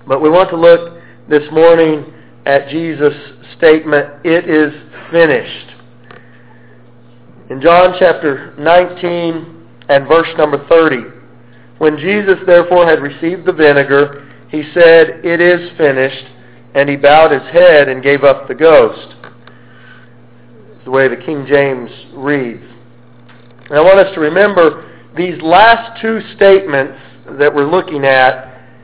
But we want to look this morning at Jesus' statement, "It is finished." In John chapter 19 and verse number 30, "When Jesus therefore had received the vinegar, he said, 'It is finished,' and he bowed his head and gave up the ghost." It's the way the King James reads. And I want us to remember these last two statements that we're looking at.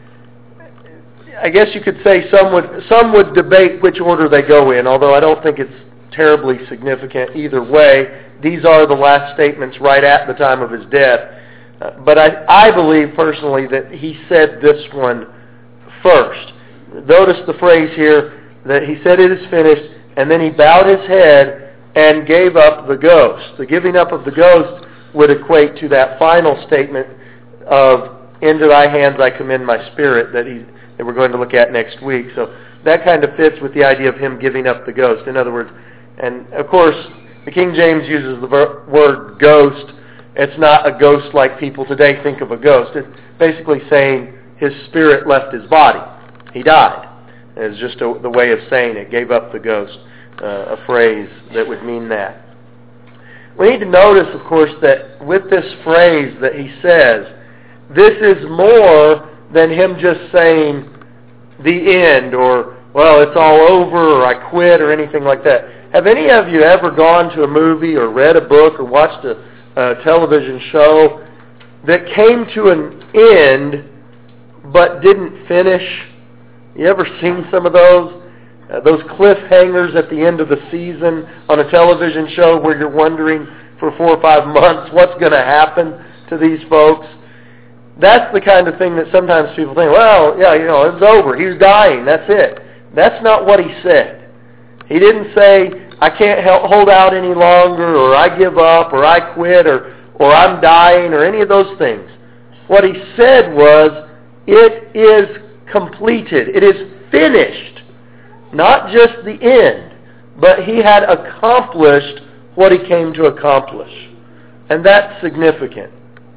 I guess you could say some would debate which order they go in, although I don't think it's terribly significant either way. These are the last statements right at the time of his death. But I believe personally that he said this one first. Notice the phrase here that he said, "It is finished," and then he bowed his head and gave up the ghost. The giving up of the ghost would equate to that final statement of, "Into thy hands I commend my spirit," that we're going to look at next week. So that kind of fits with the idea of him giving up the ghost. In other words, and of course, the King James uses the word ghost. It's not a ghost like people today think of a ghost. It's basically saying his spirit left his body. He died. It's just the way of saying it. Gave up the ghost. A phrase that would mean that. We need to notice, of course, that with this phrase that he says, this is more than him just saying the end or, well, it's all over or I quit or anything like that. Have any of you ever gone to a movie or read a book or watched a television show that came to an end but didn't finish? You ever seen some of those? Those cliffhangers at the end of the season on a television show where you're wondering for 4 or 5 months what's going to happen to these folks? That's the kind of thing that sometimes people think, well, yeah, it's over. He's dying. That's it. That's not what he said. He didn't say, I can't hold out any longer, or I give up, or I quit, or I'm dying, or any of those things. What he said was, it is completed. It is finished. Not just the end, but he had accomplished what he came to accomplish. And that's significant.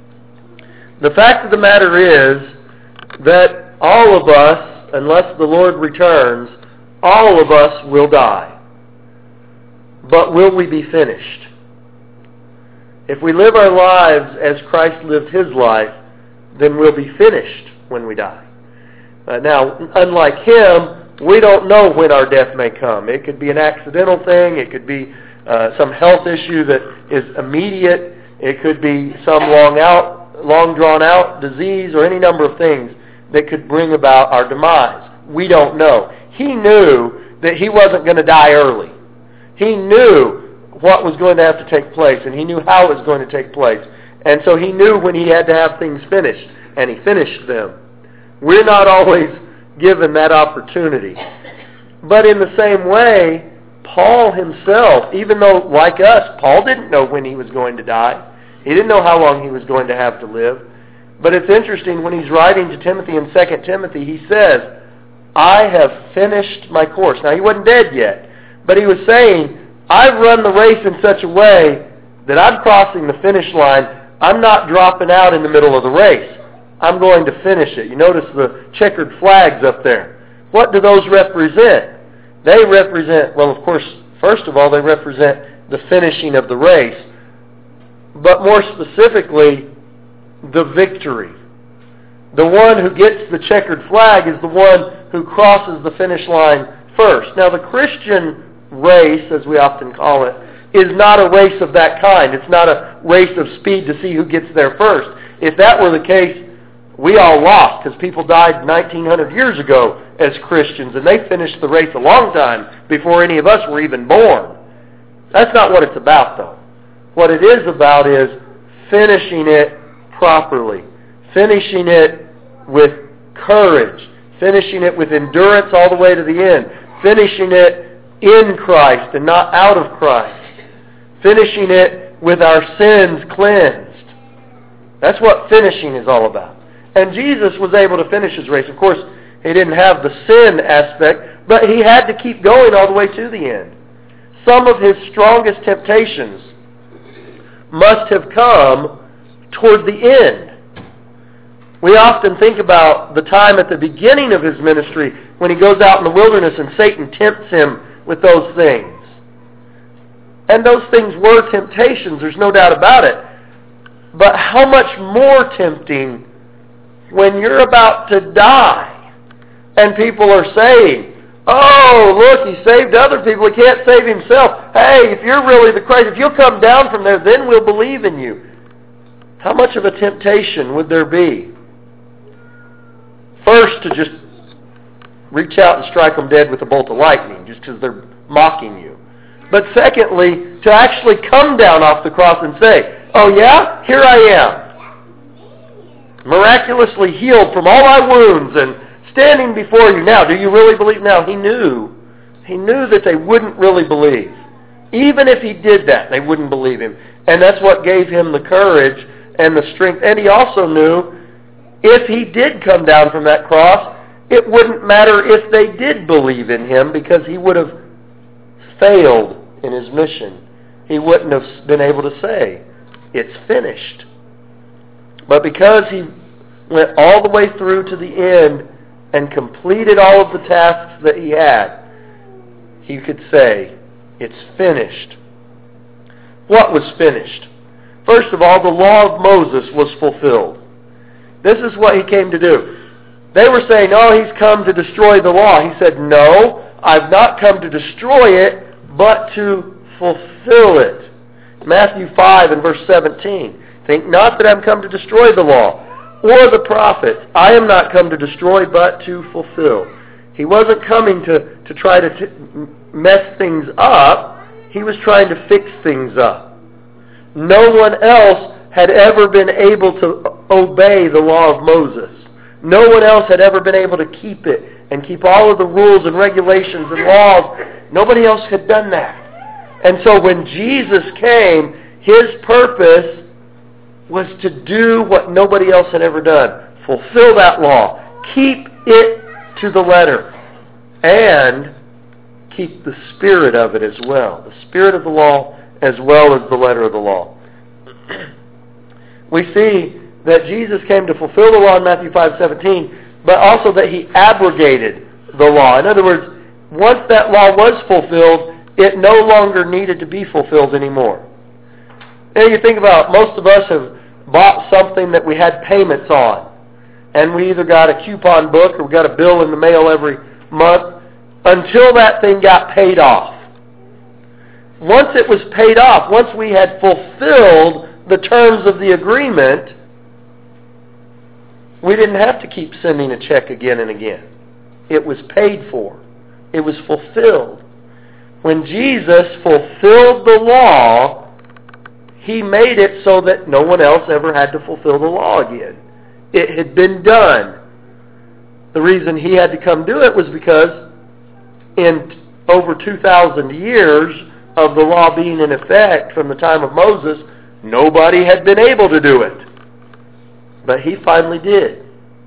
The fact of the matter is that all of us, unless the Lord returns, all of us will die. But will we be finished? If we live our lives as Christ lived his life, then we'll be finished when we die. Now, unlike him, we don't know when our death may come. It could be an accidental thing. It could be some health issue that is immediate. It could be some long drawn out disease or any number of things that could bring about our demise. We don't know. He knew that he wasn't going to die early. He knew what was going to have to take place, and he knew how it was going to take place. And so he knew when he had to have things finished, and he finished them. We're not always given that opportunity. But in the same way, Paul himself, even though, like us, Paul didn't know when he was going to die. He didn't know how long he was going to have to live. But it's interesting, when he's writing to Timothy in 2 Timothy, he says, I have finished my course. Now, he wasn't dead yet, but he was saying, I've run the race in such a way that I'm crossing the finish line. I'm not dropping out in the middle of the race. I'm going to finish it. You notice the checkered flags up there. What do those represent? They represent, well, of course, first of all, they represent the finishing of the race. But more specifically, the victory. The one who gets the checkered flag is the one who crosses the finish line first. Now, the Christian race, as we often call it, is not a race of that kind. It's not a race of speed to see who gets there first. If that were the case, we all lost because people died 1,900 years ago as Christians, and they finished the race a long time before any of us were even born. That's not what it's about, though. What it is about is finishing it properly, finishing it with courage, finishing it with endurance all the way to the end, finishing it in Christ and not out of Christ, finishing it with our sins cleansed. That's what finishing is all about. And Jesus was able to finish his race. Of course, he didn't have the sin aspect, but he had to keep going all the way to the end. Some of his strongest temptations must have come toward the end. We often think about the time at the beginning of his ministry when he goes out in the wilderness and Satan tempts him with those things. And those things were temptations, there's no doubt about it. But how much more tempting when you're about to die and people are saying, "Oh, look, he saved other people, he can't save himself. Hey, if you're really the Christ, if you'll come down from there, then we'll believe in you." How much of a temptation would there be? First, to just reach out and strike them dead with a bolt of lightning, just because they're mocking you. But secondly, to actually come down off the cross and say, "Oh yeah, here I am, miraculously healed from all my wounds and standing before you now. Do you really believe?" Now, he knew that they wouldn't really believe. Even if he did that, they wouldn't believe him. And that's what gave him the courage and the strength. And he also knew if he did come down from that cross, it wouldn't matter if they did believe in him, because he would have failed in his mission. He wouldn't have been able to say, "It's finished." But because he went all the way through to the end and completed all of the tasks that he had, he could say, "It's finished." What was finished? First of all, the law of Moses was fulfilled. This is what he came to do. They were saying, "Oh, he's come to destroy the law." He said, "No, I've not come to destroy it, but to fulfill it." Matthew 5 and verse 17. "Think not that I'm come to destroy the law or the prophets. I am not come to destroy, but to fulfill." He wasn't coming to try to mess things up. He was trying to fix things up. No one else had ever been able to obey the law of Moses. No one else had ever been able to keep it and keep all of the rules and regulations and laws. Nobody else had done that. And so when Jesus came, his purpose was to do what nobody else had ever done. Fulfill that law. Keep it to the letter. And keep the spirit of it as well. The spirit of the law as well as the letter of the law. We see that Jesus came to fulfill the law in Matthew 5:17, but also that he abrogated the law. In other words, once that law was fulfilled, it no longer needed to be fulfilled anymore. And you think about, most of us have bought something that we had payments on, and we either got a coupon book or we got a bill in the mail every month until that thing got paid off. Once it was paid off, once we had fulfilled the terms of the agreement, we didn't have to keep sending a check again and again. It was paid for. It was fulfilled. When Jesus fulfilled the law, he made it so that no one else ever had to fulfill the law again. It had been done. The reason he had to come do it was because in over 2,000 years of the law being in effect from the time of Moses, nobody had been able to do it. But he finally did.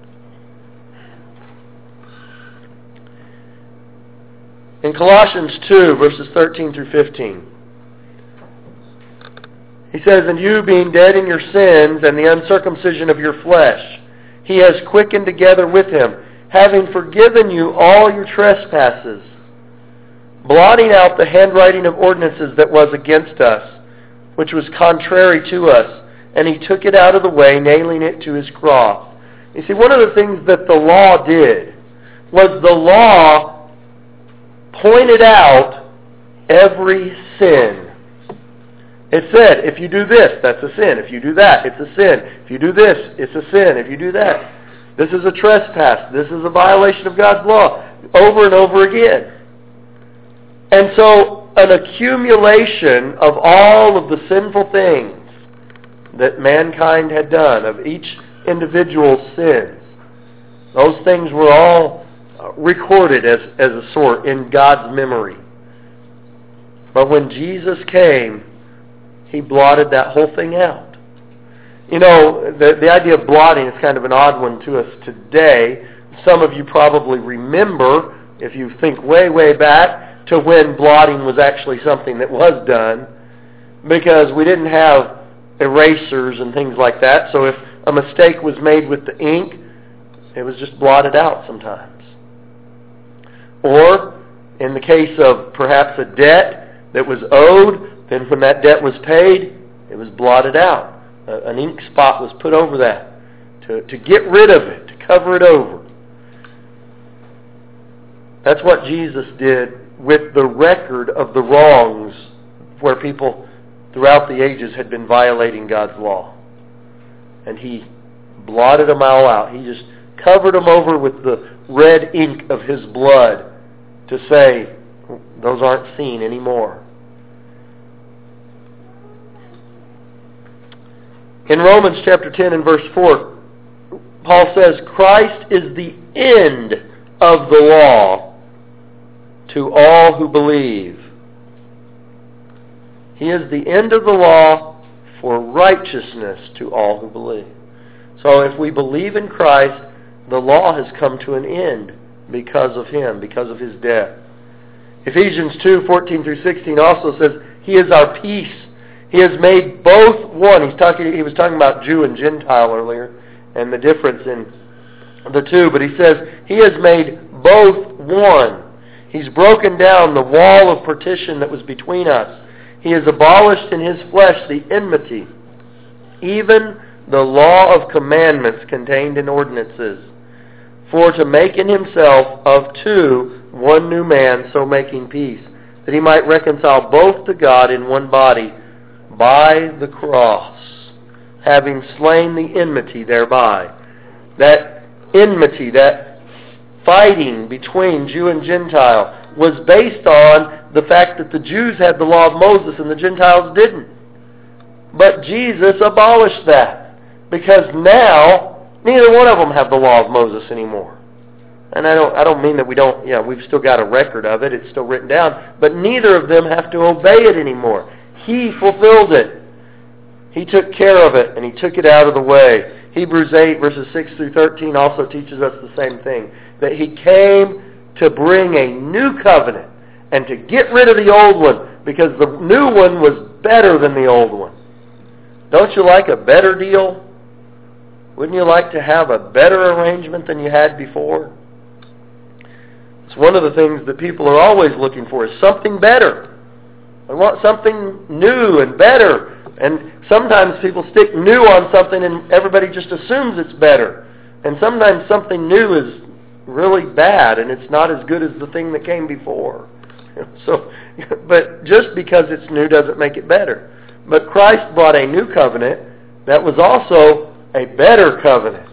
In Colossians 2, verses 13 through 15, he says, "And you, being dead in your sins and the uncircumcision of your flesh, he has quickened together with him, having forgiven you all your trespasses, blotting out the handwriting of ordinances that was against us, which was contrary to us, and he took it out of the way, nailing it to his cross." You see, one of the things that the law did was the law pointed out every sin. It said, if you do this, that's a sin. If you do that, it's a sin. If you do this, it's a sin. If you do that, this is a trespass. This is a violation of God's law. Over and over again. And so, an accumulation of all of the sinful things that mankind had done, of each individual's sins, those things were all recorded as a sort in God's memory. But when Jesus came, he blotted that whole thing out. You know, the idea of blotting is kind of an odd one to us today. Some of you probably remember, if you think way, way back, to when blotting was actually something that was done, because we didn't have erasers and things like that. So if a mistake was made with the ink, it was just blotted out sometimes. Or, in the case of perhaps a debt that was owed, then when that debt was paid, it was blotted out. An ink spot was put over that to get rid of it, to cover it over. That's what Jesus did with the record of the wrongs where people throughout the ages had been violating God's law. And He blotted them all out. He just covered them over with the red ink of His blood to say, those aren't seen anymore. In Romans chapter 10 and verse 4, Paul says, Christ is the end of the law to all who believe. He is the end of the law for righteousness to all who believe. So if we believe in Christ, the law has come to an end because of Him, because of His death. Ephesians 2:14 through 16 also says, He is our peace. He has made both one. He was talking about Jew and Gentile earlier and the difference in the two. But he says, He has made both one. He's broken down the wall of partition that was between us. He has abolished in His flesh the enmity, even the law of commandments contained in ordinances, for to make in Himself of two one new man, so making peace, that He might reconcile both to God in one body by the cross, having slain the enmity thereby. That enmity, that fighting between Jew and Gentile, was based on the fact that the Jews had the law of Moses and the Gentiles didn't. But Jesus abolished that, because now neither one of them have the law of Moses anymore. And I don't mean that we don't, we've still got a record of it, it's still written down, but neither of them have to obey it anymore. He fulfilled it. He took care of it, and He took it out of the way. Hebrews 8, verses 6 through 13 also teaches us the same thing, that He came to bring a new covenant and to get rid of the old one, because the new one was better than the old one. Don't you like a better deal? Wouldn't you like to have a better arrangement than you had before? It's one of the things that people are always looking for, is something better. I want something new and better. And sometimes people stick new on something and everybody just assumes it's better. And sometimes something new is really bad and it's not as good as the thing that came before. But just because it's new doesn't make it better. But Christ brought a new covenant that was also a better covenant.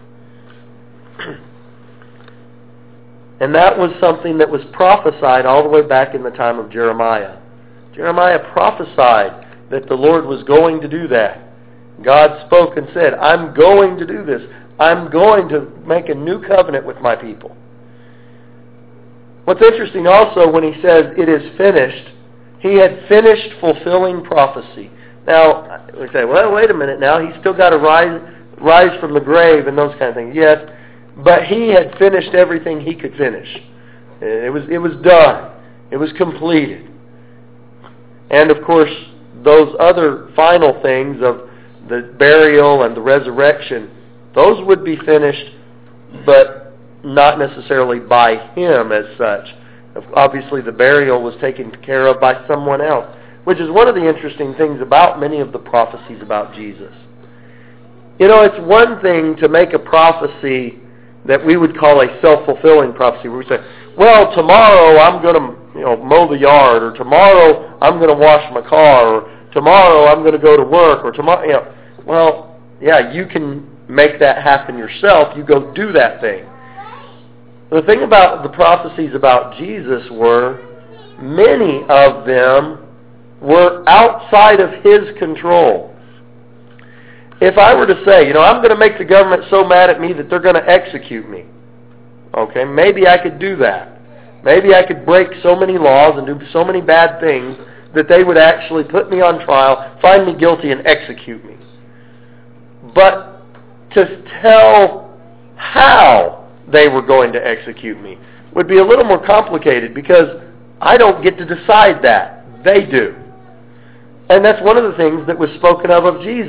And that was something that was prophesied all the way back in the time of Jeremiah. Jeremiah prophesied that the Lord was going to do that. God spoke and said, I'm going to do this. I'm going to make a new covenant with my people. What's interesting also when He says it is finished, He had finished fulfilling prophecy. Now, we say, well, wait a minute now. He's still got to rise from the grave and those kind of things. Yes, but He had finished everything He could finish. It was done. It was completed. And of course, those other final things of the burial and the resurrection, those would be finished, but not necessarily by Him as such. Obviously, the burial was taken care of by someone else, which is one of the interesting things about many of the prophecies about Jesus. It's one thing to make a prophecy that we would call a self-fulfilling prophecy, where we say, well, tomorrow I'm going to mow the yard, or tomorrow I'm going to wash my car, or tomorrow I'm going to go to work, or tomorrow, you can make that happen yourself. You go do that thing. The thing about the prophecies about Jesus were, many of them were outside of His control. If I were to say, I'm going to make the government so mad at me that they're going to execute me, okay, maybe I could do that. Maybe I could break so many laws and do so many bad things that they would actually put me on trial, find me guilty, and execute me. But to tell how they were going to execute me would be a little more complicated, because I don't get to decide that. They do. And that's one of the things that was spoken of Jesus.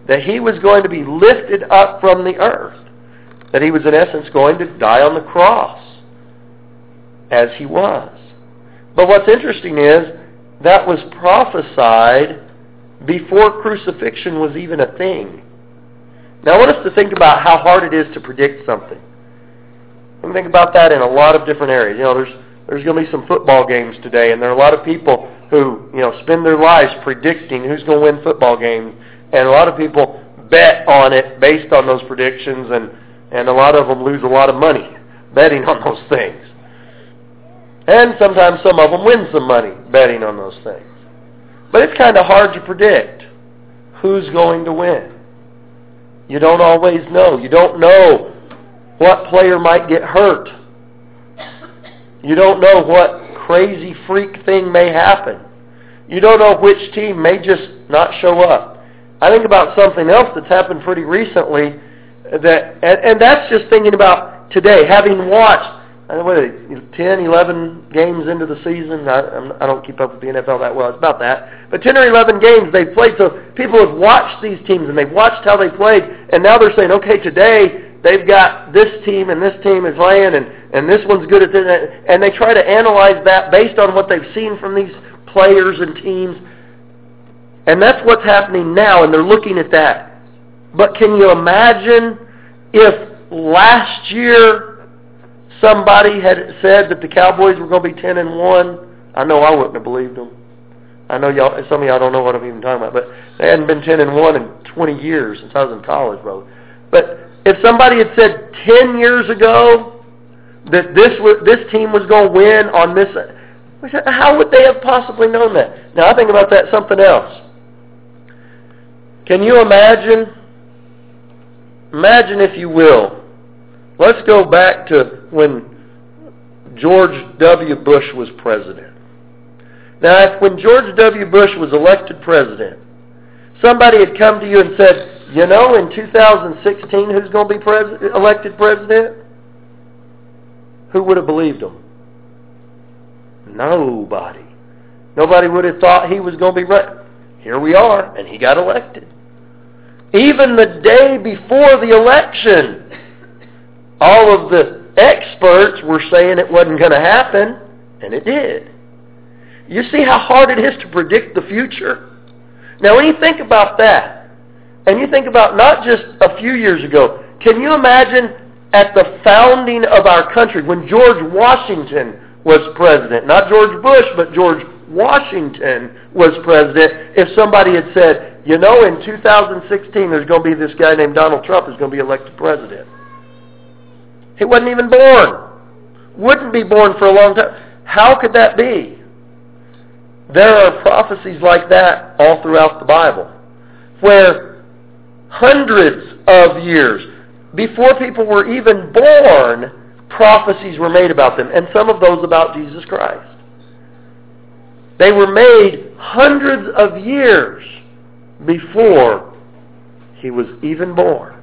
that He was going to be lifted up from the earth, that He was in essence going to die on the cross as He was. But what's interesting is that was prophesied before crucifixion was even a thing. Now I want us to think about how hard it is to predict something. And think about that in a lot of different areas. There's going to be some football games today, and there are a lot of people who spend their lives predicting who's going to win football games, and a lot of people bet on it based on those predictions, and a lot of them lose a lot of money betting on those things. And sometimes some of them win some money betting on those things. But it's kind of hard to predict who's going to win. You don't always know. You don't know what player might get hurt. You don't know what crazy freak thing may happen. You don't know which team may just not show up. I think about something else that's happened pretty recently, and that's just thinking about today, having watched 10, 11 games into the season. I don't keep up with the NFL that well. It's about that. But 10 or 11 games they've played, so people have watched these teams, and they've watched how they played, and now they're saying, okay, today they've got this team, and this team is playing, and this one's good at this, and they try to analyze that based on what they've seen from these players and teams. And that's what's happening now, and they're looking at that. But can you imagine if last year somebody had said that the Cowboys were going to be 10-1? I know I wouldn't have believed them. I know some of y'all don't know what I'm even talking about, but they hadn't been 10-1 in 20 years since I was in college, brother. But if somebody had said 10 years ago that this team was going to win on this, how would they have possibly known that? Now I think about that something else. Can you imagine? Imagine, if you will. Let's go back to when George W. Bush was president. Now, when George W. Bush was elected president, somebody had come to you and said, in 2016, who's going to be elected president? Who would have believed him? Nobody. Nobody would have thought he was going to be right. Here we are, and he got elected. Even the day before the election, all of the experts were saying it wasn't going to happen, and it did. You see how hard it is to predict the future? Now, when you think about that, and you think about not just a few years ago, can you imagine at the founding of our country, when George Washington was president, not George Bush, but George Washington was president, if somebody had said, in 2016 there's going to be this guy named Donald Trump who's going to be elected president. He wasn't even born. Wouldn't be born for a long time. How could that be? There are prophecies like that all throughout the Bible, where hundreds of years before people were even born, prophecies were made about them, and some of those about Jesus Christ. They were made hundreds of years before he was even born.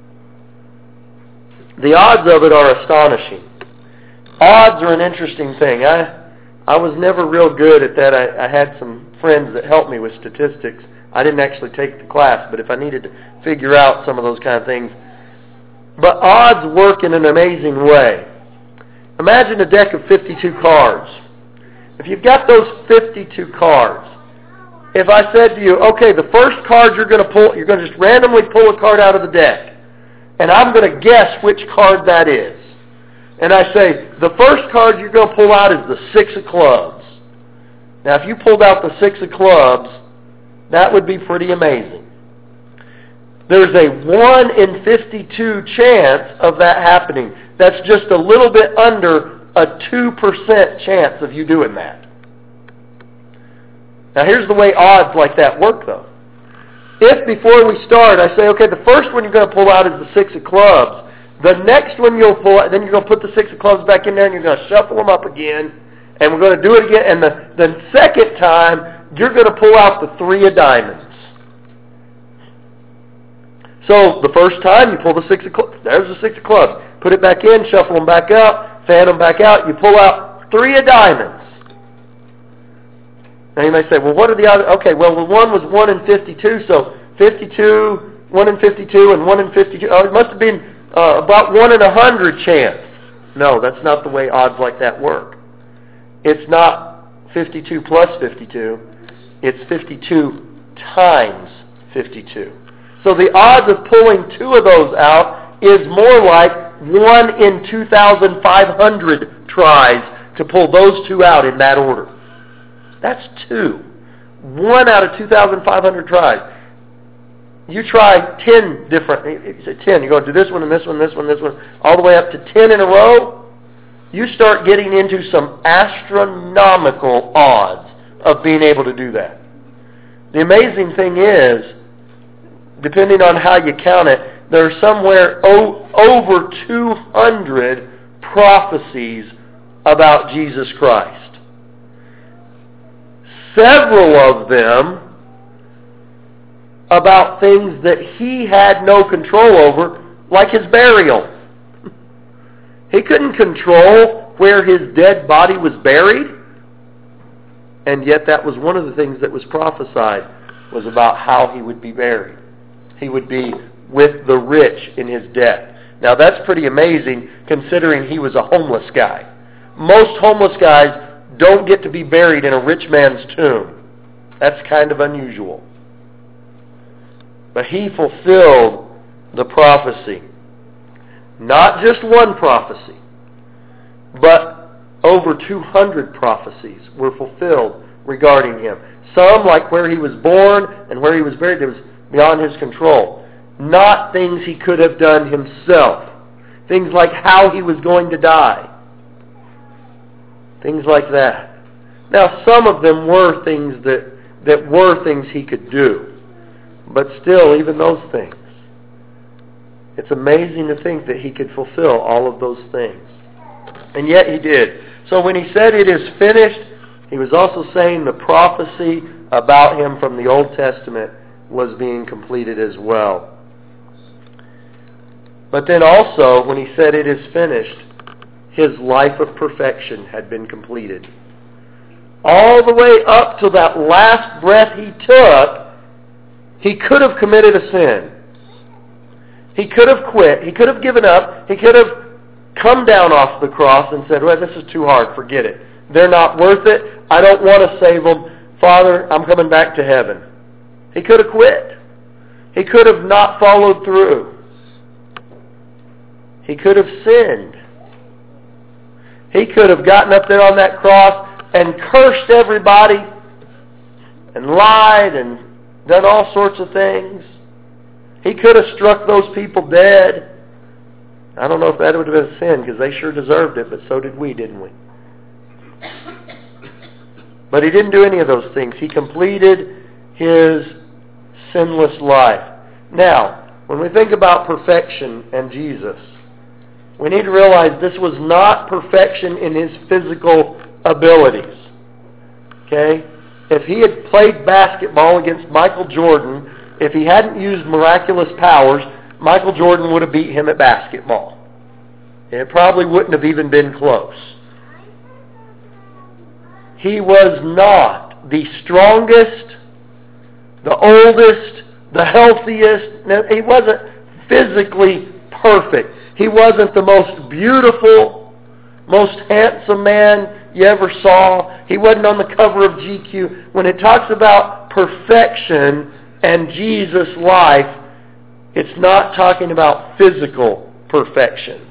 The odds of it are astonishing. Odds are an interesting thing. I was never real good at that. I had some friends that helped me with statistics. I didn't actually take the class, but if I needed to figure out some of those kind of things. But odds work in an amazing way. Imagine a deck of 52 cards. If you've got those 52 cards, if I said to you, okay, the first card you're going to just randomly pull a card out of the deck, and I'm going to guess which card that is. And I say, the first card you're going to pull out is the 6 of clubs. Now, if you pulled out the 6 of clubs, that would be pretty amazing. There's a 1 in 52 chance of that happening. That's just a little bit under a 2% chance of you doing that. Now, here's the way odds like that work, though. If before we start, I say, okay, the first one you're going to pull out is the 6 of clubs. The next one you'll pull out, then you're going to put the 6 of clubs back in there and you're going to shuffle them up again. And we're going to do it again. And the second time, you're going to pull out the 3 of diamonds. So the first time, you pull the 6 of clubs. There's the 6 of clubs. Put it back in, shuffle them back out, fan them back out. You pull out 3 of diamonds. Now you may say, well, what are the odds? Okay, well, the one was 1 in 52, so 52 1 in 52 and 1 in 52. It must have been about 1 in 100 chance. No, that's not the way odds like that work. It's not 52 plus 52. It's 52 times 52. So the odds of pulling 2 of those out is more like 1 in 2,500 tries to pull those 2 out in that order. That's 2. 1 out of 2,500 tries. You try 10 different, you say 10, you go do this one and this one, this one, this one, all the way up to 10 in a row, you start getting into some astronomical odds of being able to do that. The amazing thing is, depending on how you count it, there are somewhere over 200 prophecies about Jesus Christ. Several of them about things that he had no control over, like his burial. He couldn't control where his dead body was buried, and yet that was one of the things that was prophesied, was about how he would be buried. He would be with the rich in his death. Now that's pretty amazing considering he was a homeless guy. Most homeless guys don't get to be buried in a rich man's tomb. That's kind of unusual. But he fulfilled the prophecy. Not just one prophecy, but over 200 prophecies were fulfilled regarding him. Some, like where he was born and where he was buried, it was beyond his control. Not things he could have done himself. Things like how he was going to die. Things like that. Now, some of them were things that were things he could do. But still, even those things. It's amazing to think that he could fulfill all of those things. And yet he did. So when he said it is finished, he was also saying the prophecy about him from the Old Testament was being completed as well. But then also, when he said it is finished, his life of perfection had been completed. All the way up to that last breath he took, he could have committed a sin. He could have quit. He could have given up. He could have come down off the cross and said, well, this is too hard. Forget it. They're not worth it. I don't want to save them. Father, I'm coming back to heaven. He could have quit. He could have not followed through. He could have sinned. He could have gotten up there on that cross and cursed everybody and lied and done all sorts of things. He could have struck those people dead. I don't know if that would have been a sin because they sure deserved it, but so did we, didn't we? But he didn't do any of those things. He completed his sinless life. Now, when we think about perfection and Jesus, we need to realize this was not perfection in his physical abilities. Okay? If he had played basketball against Michael Jordan, if he hadn't used miraculous powers, Michael Jordan would have beat him at basketball. It probably wouldn't have even been close. He was not the strongest, the oldest, the healthiest. He wasn't physically perfect. He wasn't the most beautiful, most handsome man you ever saw. He wasn't on the cover of GQ. When it talks about perfection and Jesus' life, it's not talking about physical perfections.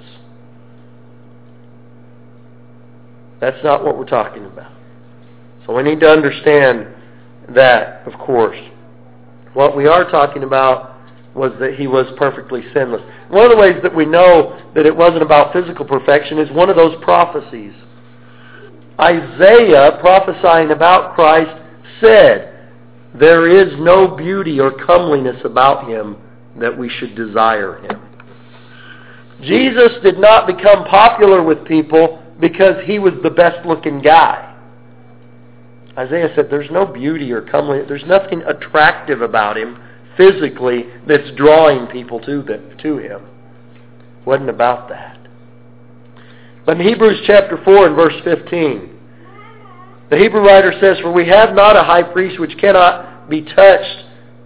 That's not what we're talking about. So we need to understand that, of course. What we are talking about was that he was perfectly sinless. One of the ways that we know that it wasn't about physical perfection is one of those prophecies. Isaiah, prophesying about Christ, said, there is no beauty or comeliness about him that we should desire him. Jesus did not become popular with people because he was the best-looking guy. Isaiah said there's no beauty or comeliness. There's nothing attractive about him physically that's drawing people to him. It wasn't about that. But in Hebrews chapter 4 and verse 15, the Hebrew writer says, for we have not a high priest which cannot be touched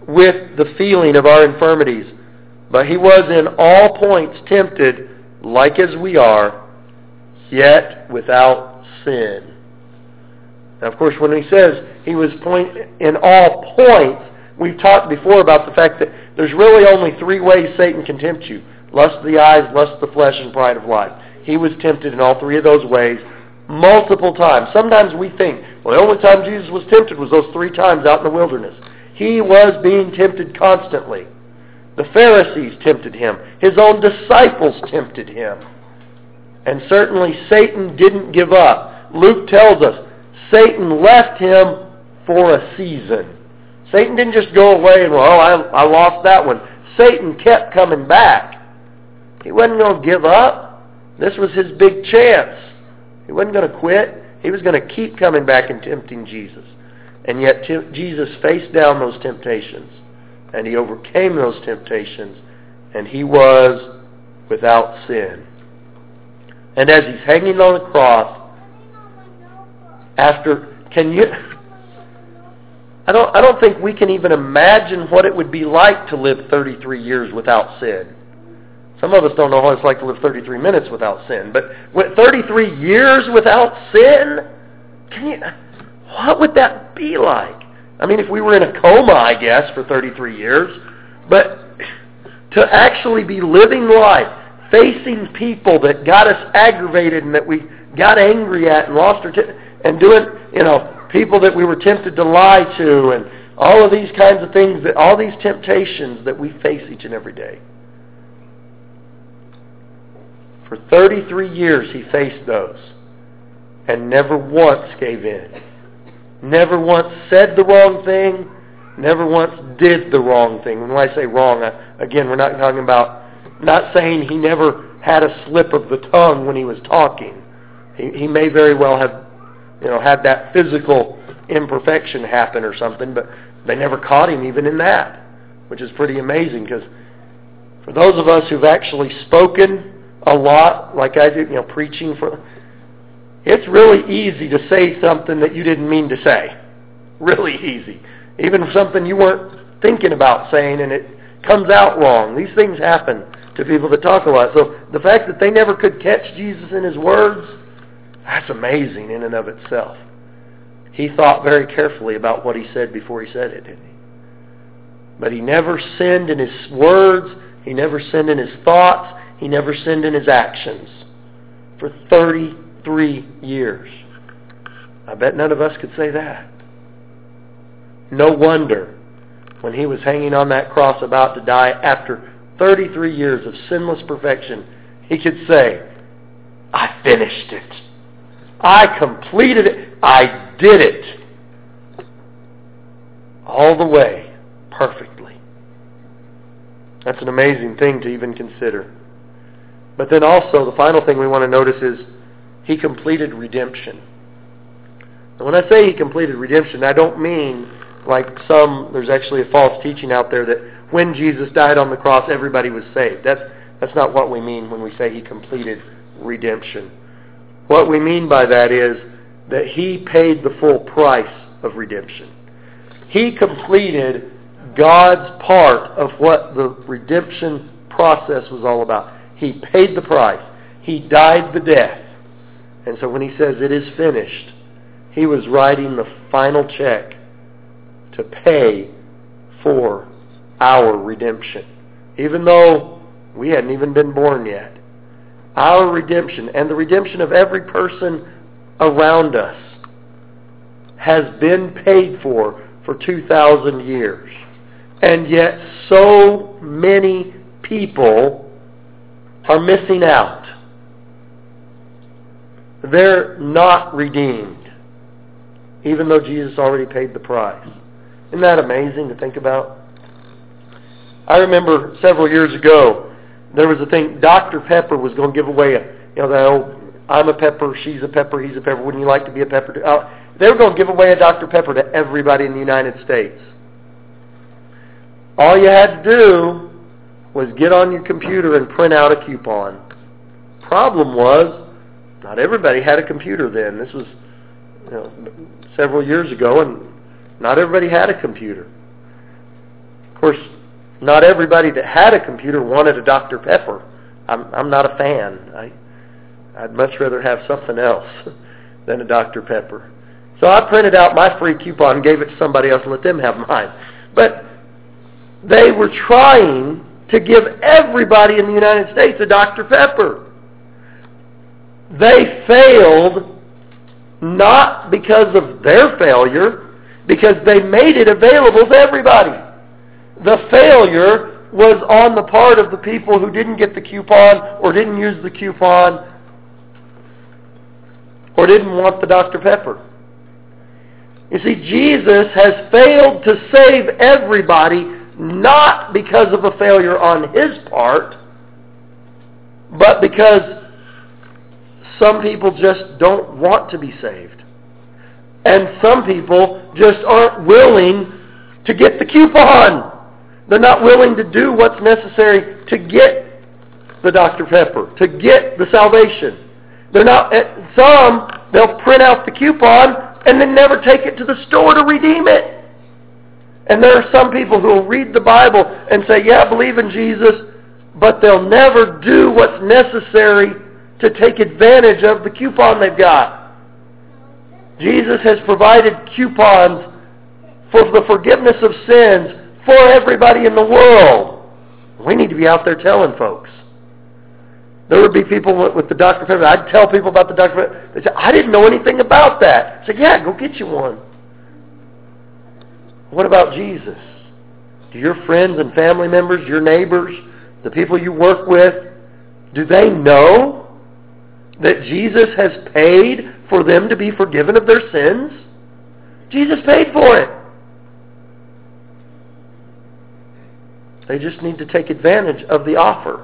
with the feeling of our infirmities, but He was in all points tempted, like as we are, yet without sin. Now, of course, when He says He was in all points, we've talked before about the fact that there's really only three ways Satan can tempt you. Lust of the eyes, lust of the flesh, and pride of life. He was tempted in all three of those ways multiple times. Sometimes we think, well, the only time Jesus was tempted was those 3 times out in the wilderness. He was being tempted constantly. The Pharisees tempted Him. His own disciples tempted Him. And certainly Satan didn't give up. Luke tells us Satan left Him for a season. Satan didn't just go away and, well, I lost that one. Satan kept coming back. He wasn't going to give up. This was his big chance. He wasn't going to quit. He was going to keep coming back and tempting Jesus. And yet Jesus faced down those temptations. And He overcame those temptations. And He was without sin. And as He's hanging on the cross, I don't think we can even imagine what it would be like to live 33 years without sin. Some of us don't know what it's like to live 33 minutes without sin. But with 33 years without sin, what would that be like? I mean, if we were in a coma, I guess, for 33 years. But to actually be living life, facing people that got us aggravated and that we got angry at and lost our and doing, people that we were tempted to lie to and all of these kinds of things, all these temptations that we face each and every day. For 33 years He faced those and never once gave in. Never once said the wrong thing. Never once did the wrong thing. When I say wrong, again, we're not talking about, not saying He never had a slip of the tongue when He was talking. He may very well have had that physical imperfection happen or something, but they never caught Him even in that, which is pretty amazing, because for those of us who've actually spoken a lot, like I do, preaching it's really easy to say something that you didn't mean to say. Really easy. Even something you weren't thinking about saying and it comes out wrong. These things happen to people that talk a lot. So the fact that they never could catch Jesus in His words, that's amazing in and of itself. He thought very carefully about what He said before He said it, didn't He? But He never sinned in His words. He never sinned in His thoughts. He never sinned in His actions. For 33 years. I bet none of us could say that. No wonder when He was hanging on that cross about to die after 33 years of sinless perfection, He could say, I finished it. I completed it. I did it. All the way, perfectly. That's an amazing thing to even consider. But then also, the final thing we want to notice is He completed redemption. And when I say He completed redemption, I don't mean like there's actually a false teaching out there that when Jesus died on the cross, everybody was saved. That's not what we mean when we say He completed redemption. What we mean by that is that He paid the full price of redemption. He completed God's part of what the redemption process was all about. He paid the price. He died the death. And so when He says it is finished, He was writing the final check to pay for our redemption. Even though we hadn't even been born yet. Our redemption and the redemption of every person around us has been paid for 2,000 years. And yet so many people are missing out. They're not redeemed, even though Jesus already paid the price. Isn't that amazing to think about? I remember several years ago, there was a thing, Dr. Pepper was going to give away the old, I'm a pepper, she's a pepper, he's a pepper, wouldn't you like to be a pepper too? They were going to give away a Dr. Pepper to everybody in the United States. All you had to do was get on your computer and print out a coupon. Problem was, not everybody had a computer then. This was several years ago, and not everybody had a computer. Of course, not everybody that had a computer wanted a Dr. Pepper. I'm not a fan. I'd much rather have something else than a Dr. Pepper. So I printed out my free coupon and gave it to somebody else and let them have mine. But they were trying to give everybody in the United States a Dr. Pepper. They failed not because of their failure, because they made it available to everybody. The failure was on the part of the people who didn't get the coupon or didn't use the coupon or didn't want the Dr. Pepper. You see, Jesus has failed to save everybody, not because of a failure on His part, but because some people just don't want to be saved. And some people just aren't willing to get the coupon. They're not willing to do what's necessary to get the Dr. Pepper, to get the salvation. They're not. Some, they'll print out the coupon and then never take it to the store to redeem it. And there are some people who will read the Bible and say, yeah, I believe in Jesus, but they'll never do what's necessary to take advantage of the coupon they've got. Jesus has provided coupons for the forgiveness of sins for everybody in the world. We need to be out there telling folks. There would be people with the Dr. Pepper. I'd tell people about the Dr. Pepper. They say, I didn't know anything about that. I say, yeah, go get you one. What about Jesus? Do your friends and family members, your neighbors, the people you work with, do they know that Jesus has paid for them to be forgiven of their sins? Jesus paid for it. They just need to take advantage of the offer.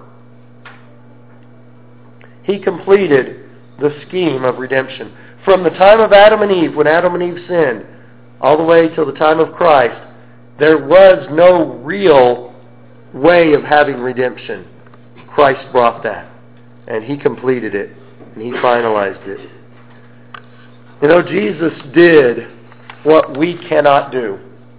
He completed the scheme of redemption. From the time of Adam and Eve, when Adam and Eve sinned, all the way till the time of Christ, there was no real way of having redemption. Christ brought that, and He completed it, and He finalized it. You know, Jesus did what we cannot do.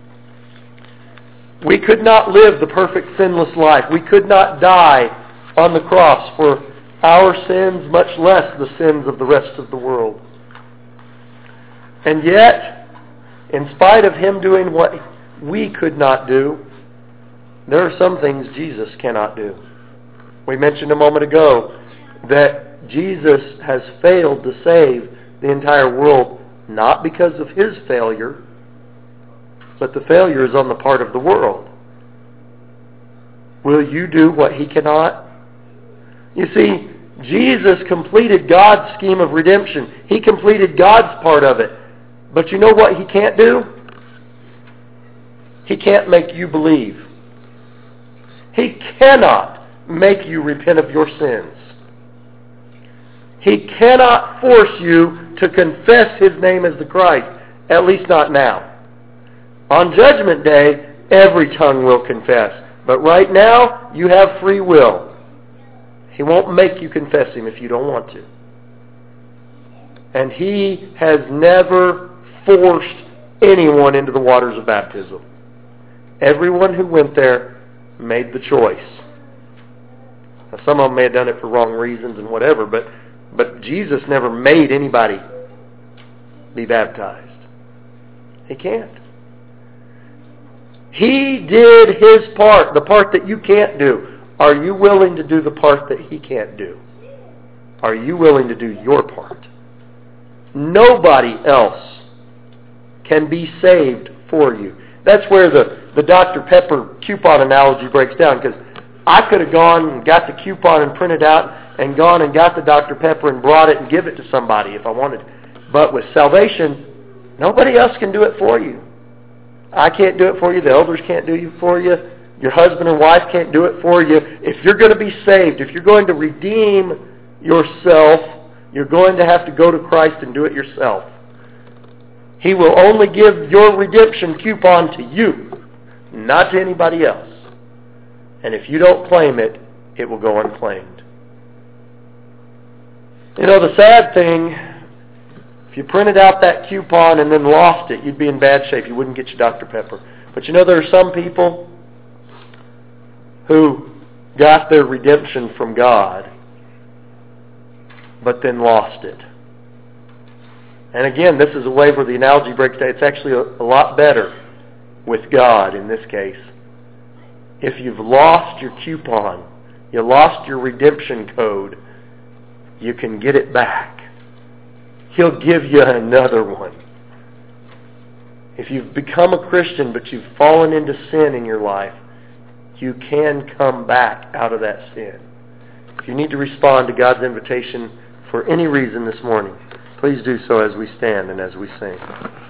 We could not live the perfect sinless life. We could not die on the cross for our sins, much less the sins of the rest of the world. And yet, in spite of Him doing what we could not do, there are some things Jesus cannot do. We mentioned a moment ago that Jesus has failed to save the entire world, not because of His failure, but the failure is on the part of the world. Will you do what He cannot? You see, Jesus completed God's scheme of redemption. He completed God's part of it. But you know what He can't do? He can't make you believe. He cannot make you repent of your sins. He cannot force you to confess His name as the Christ, at least not now. On Judgment Day, every tongue will confess. But right now, you have free will. He won't make you confess Him if you don't want to. And He has never forced anyone into the waters of baptism. Everyone who went there made the choice. Now, some of them may have done it for wrong reasons and whatever, but Jesus never made anybody be baptized. He can't. He did His part, the part that you can't do. Are you willing to do the part that He can't do? Are you willing to do your part? Nobody else can be saved for you. That's where the Dr. Pepper coupon analogy breaks down, because I could have gone and got the coupon and printed out and gone and got the Dr. Pepper and brought it and give it to somebody if I wanted. But with salvation, nobody else can do it for you. I can't do it for you. The elders can't do it for you. Your husband or wife can't do it for you. If you're going to be saved, if you're going to redeem yourself, you're going to have to go to Christ and do it yourself. He will only give your redemption coupon to you, not to anybody else. And if you don't claim it, it will go unclaimed. You know, the sad thing, if you printed out that coupon and then lost it, you'd be in bad shape. You wouldn't get your Dr. Pepper. But you know, there are some people who got their redemption from God, but then lost it. And again, this is a way where the analogy breaks down. It's actually a lot better with God in this case. If you've lost your coupon, you lost your redemption code, you can get it back. He'll give you another one. If you've become a Christian but you've fallen into sin in your life, you can come back out of that sin. If you need to respond to God's invitation for any reason this morning, please do so as we stand and as we sing.